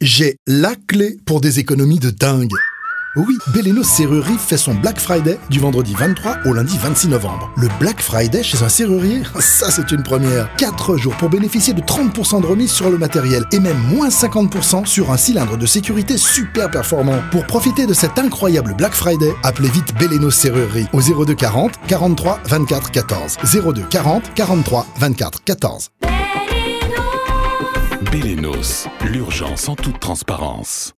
J'ai la clé pour des économies de dingue. Oui, Bellénos Serrurerie fait son Black Friday du vendredi 23 au lundi 26 novembre. Le Black Friday chez un serrurier, ça c'est une première. 4 jours pour bénéficier de 30% de remise sur le matériel et même moins 50% sur un cylindre de sécurité super performant. Pour profiter de cet incroyable Black Friday, appelez vite Bellénos Serrurerie au 02 40 43 24 14. 02 40 43 24 14. Bellénos, l'urgence en toute transparence.